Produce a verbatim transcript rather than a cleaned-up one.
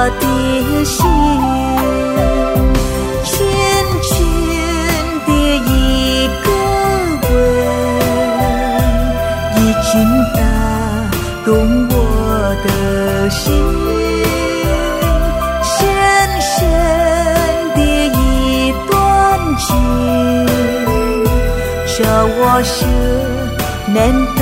的心，轻轻的一个吻，已经打动我的心，深深的一段情，叫我舍难